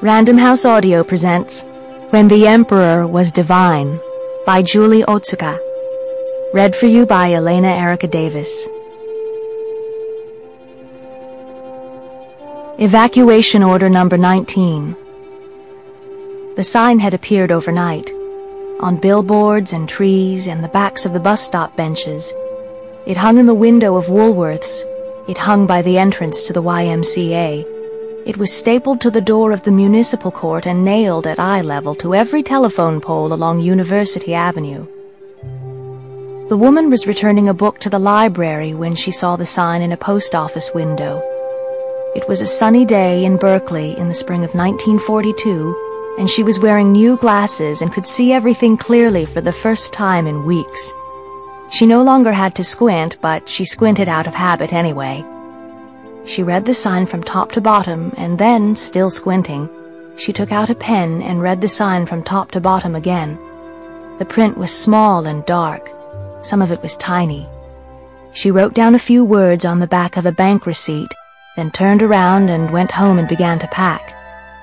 Random House Audio presents When the Emperor Was Divine by Julie Otsuka. Read for you by Elena Erica Davis. Evacuation Order Number 19. The sign had appeared overnight, on billboards and trees and the backs of the bus stop benches. It hung in the window of Woolworth's. It hung by the entrance to the YMCA. It was stapled to the door of the municipal court and nailed at eye level to every telephone pole along University Avenue. The woman was returning a book to the library when she saw the sign in a post office window. It was a sunny day in Berkeley in the spring of 1942, and she was wearing new glasses and could see everything clearly for the first time in weeks. She no longer had to squint, but she squinted out of habit anyway. She read the sign from top to bottom, and then, still squinting, she took out a pen and read the sign from top to bottom again. The print was small and dark. Some of it was tiny. She wrote down a few words on the back of a bank receipt, then turned around and went home and began to pack.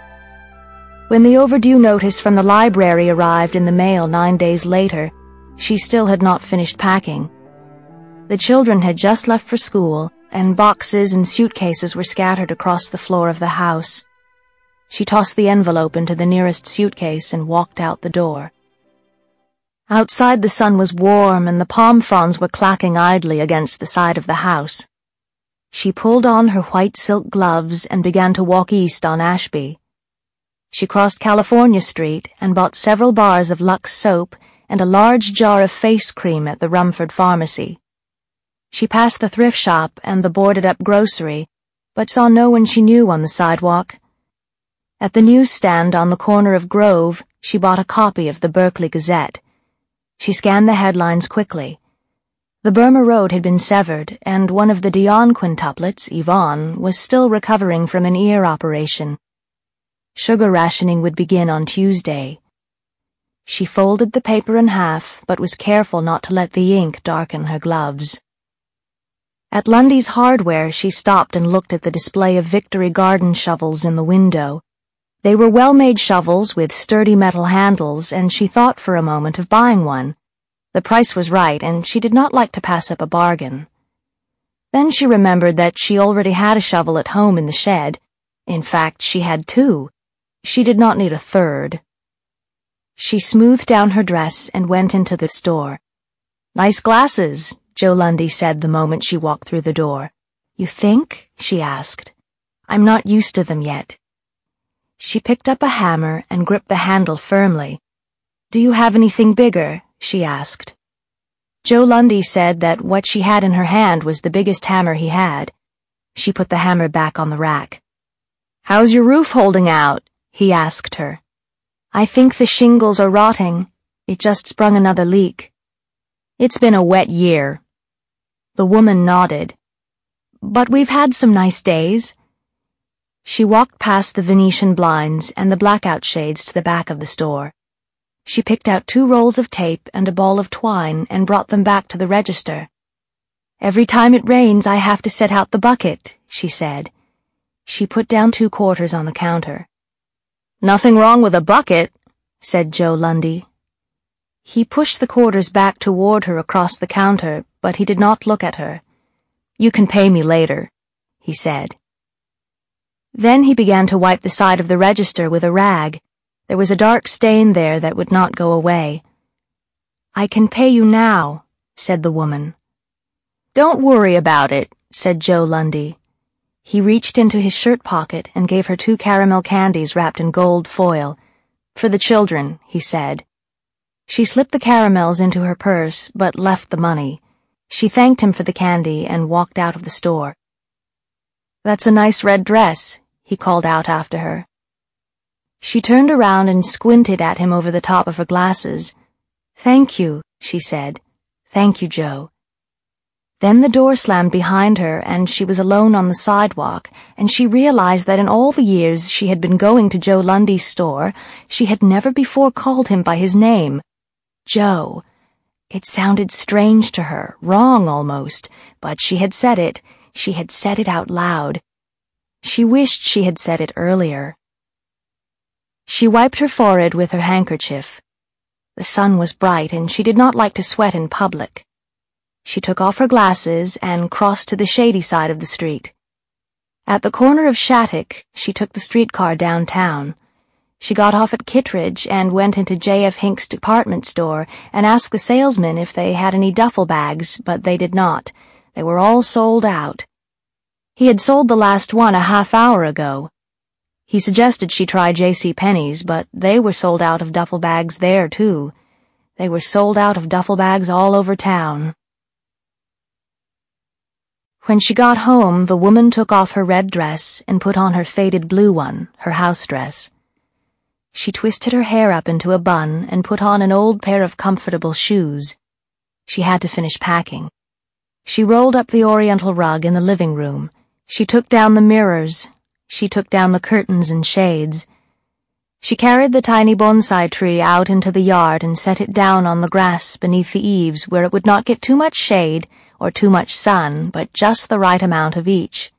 When the overdue notice from the library arrived in the mail 9 days later, she still had not finished packing. The children had just left for school, and boxes and suitcases were scattered across the floor of the house. She tossed the envelope into the nearest suitcase and walked out the door. Outside the sun was warm and the palm fronds were clacking idly against the side of the house. She pulled on her white silk gloves and began to walk east on Ashby. She crossed California Street and bought several bars of Lux soap and a large jar of face cream at the Rumford Pharmacy. She passed the thrift shop and the boarded-up grocery, but saw no one she knew on the sidewalk. At the newsstand on the corner of Grove, she bought a copy of the Berkeley Gazette. She scanned the headlines quickly. The Burma Road had been severed, and one of the Dion quintuplets, Yvonne, was still recovering from an ear operation. Sugar rationing would begin on Tuesday. She folded the paper in half, but was careful not to let the ink darken her gloves. At Lundy's Hardware, she stopped and looked at the display of Victory Garden shovels in the window. They were well-made shovels with sturdy metal handles, and she thought for a moment of buying one. The price was right, and she did not like to pass up a bargain. Then she remembered that she already had a shovel at home in the shed. In fact, she had two. She did not need a third. She smoothed down her dress and went into the store. "Nice glasses," Joe Lundy said the moment she walked through the door. "You think?" she asked. "I'm not used to them yet." She picked up a hammer and gripped the handle firmly. "Do you have anything bigger?" she asked. Joe Lundy said that what she had in her hand was the biggest hammer he had. She put the hammer back on the rack. "How's your roof holding out?" he asked her. "I think the shingles are rotting. It just sprung another leak." "It's been a wet year." The woman nodded. "But we've had some nice days." She walked past the Venetian blinds and the blackout shades to the back of the store. She picked out 2 rolls of tape and a ball of twine and brought them back to the register. "Every time it rains, I have to set out the bucket," she said. She put down 2 quarters on the counter. "Nothing wrong with a bucket," said Joe Lundy. He pushed the quarters back toward her across the counter, but he did not look at her. "You can pay me later," he said. Then he began to wipe the side of the register with a rag. There was a dark stain there that would not go away. "I can pay you now," said the woman. "Don't worry about it," said Joe Lundy. He reached into his shirt pocket and gave her 2 caramel candies wrapped in gold foil. "For the children," he said. She slipped the caramels into her purse, but left the money. She thanked him for the candy and walked out of the store. "That's a nice red dress," he called out after her. She turned around and squinted at him over the top of her glasses. "Thank you," she said. "Thank you, Joe." Then the door slammed behind her, and she was alone on the sidewalk, and she realized that in all the years she had been going to Joe Lundy's store, she had never before called him by his name. Joe. It sounded strange to her, wrong almost, but she had said it. She had said it out loud. She wished she had said it earlier. She wiped her forehead with her handkerchief. The sun was bright, and she did not like to sweat in public. She took off her glasses and crossed to the shady side of the street. At the corner of Shattuck, she took the streetcar downtown. She got off at Kittredge and went into J.F. Hinck's department store and asked the salesman if they had any duffel bags, but they did not. They were all sold out. He had sold the last one a half-hour ago. He suggested she try J.C. Penney's, but they were sold out of duffel bags there, too. They were sold out of duffel bags all over town. When she got home, the woman took off her red dress and put on her faded blue one, her house dress. She twisted her hair up into a bun and put on an old pair of comfortable shoes. She had to finish packing. She rolled up the oriental rug in the living room. She took down the mirrors. She took down the curtains and shades. She carried the tiny bonsai tree out into the yard and set it down on the grass beneath the eaves where it would not get too much shade or too much sun, but just the right amount of each.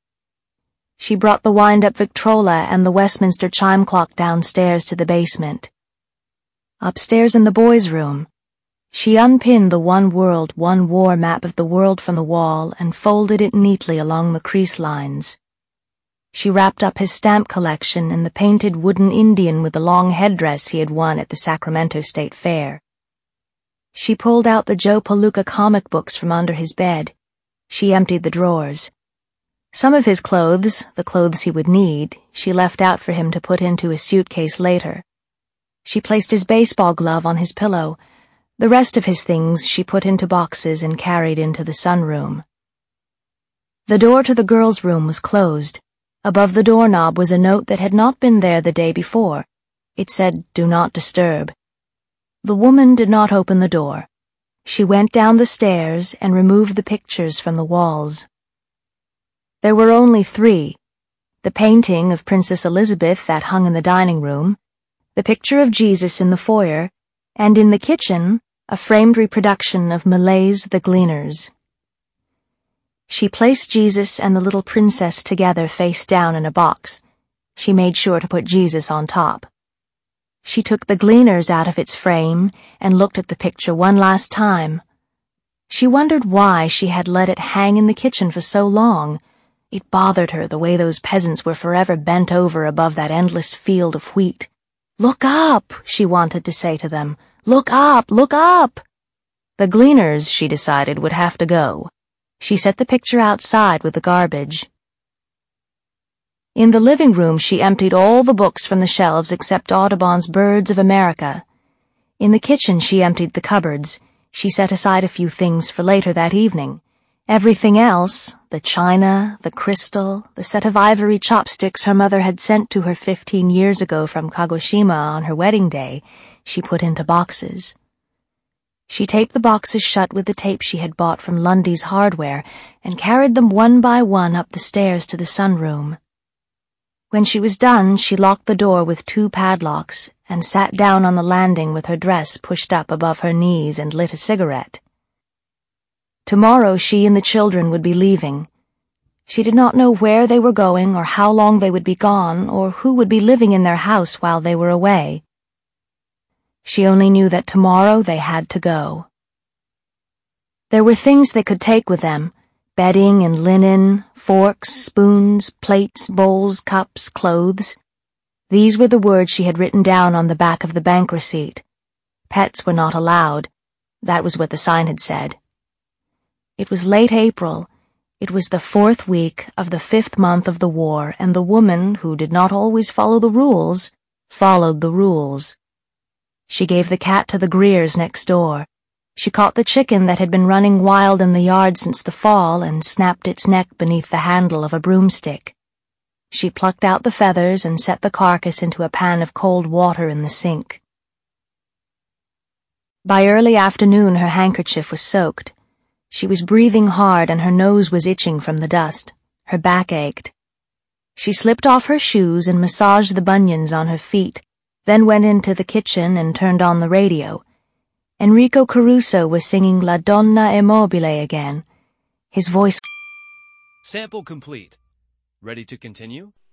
She brought the wind-up Victrola and the Westminster chime clock downstairs to the basement. Upstairs in the boys' room, she unpinned the One World, One War map of the world from the wall and folded it neatly along the crease lines. She wrapped up his stamp collection in the painted wooden Indian with the long headdress he had won at the Sacramento State Fair. She pulled out the Joe Palooka comic books from under his bed. She emptied the drawers. Some of his clothes, the clothes he would need, she left out for him to put into his suitcase later. She placed his baseball glove on his pillow. The rest of his things she put into boxes and carried into the sunroom. The door to the girls' room was closed. Above the doorknob was a note that had not been there the day before. It said, "Do not disturb." The woman did not open the door. She went down the stairs and removed the pictures from the walls. There were only 3. The painting of Princess Elizabeth that hung in the dining room, the picture of Jesus in the foyer, and in the kitchen, a framed reproduction of Millet's The Gleaners. She placed Jesus and the little princess together face down in a box. She made sure to put Jesus on top. She took The Gleaners out of its frame and looked at the picture one last time. She wondered why she had let it hang in the kitchen for so long. It bothered her the way those peasants were forever bent over above that endless field of wheat. "Look up," she wanted to say to them. "Look up, look up." The Gleaners, she decided, would have to go. She set the picture outside with the garbage. In the living room, she emptied all the books from the shelves except Audubon's Birds of America. In the kitchen, she emptied the cupboards. She set aside a few things for later that evening. Everything else, the china, the crystal, the set of ivory chopsticks her mother had sent to her 15 years ago from Kagoshima on her wedding day, she put into boxes. She taped the boxes shut with the tape she had bought from Lundy's Hardware and carried them one by one up the stairs to the sunroom. When she was done, she locked the door with 2 padlocks and sat down on the landing with her dress pushed up above her knees and lit a cigarette. Tomorrow she and the children would be leaving. She did not know where they were going or how long they would be gone or who would be living in their house while they were away. She only knew that tomorrow they had to go. There were things they could take with them, bedding and linen, forks, spoons, plates, bowls, cups, clothes. These were the words she had written down on the back of the bank receipt. Pets were not allowed. That was what the sign had said. It was late April. It was the 4th week of the 5th month of the war, and the woman, who did not always follow the rules, followed the rules. She gave the cat to the Greers next door. She caught the chicken that had been running wild in the yard since the fall and snapped its neck beneath the handle of a broomstick. She plucked out the feathers and set the carcass into a pan of cold water in the sink. By early afternoon, her handkerchief was soaked. She was breathing hard and her nose was itching from the dust. Her back ached. She slipped off her shoes and massaged the bunions on her feet, then went into the kitchen and turned on the radio. Enrico Caruso was singing La Donna è mobile again. His voice... Sample complete. Ready to continue?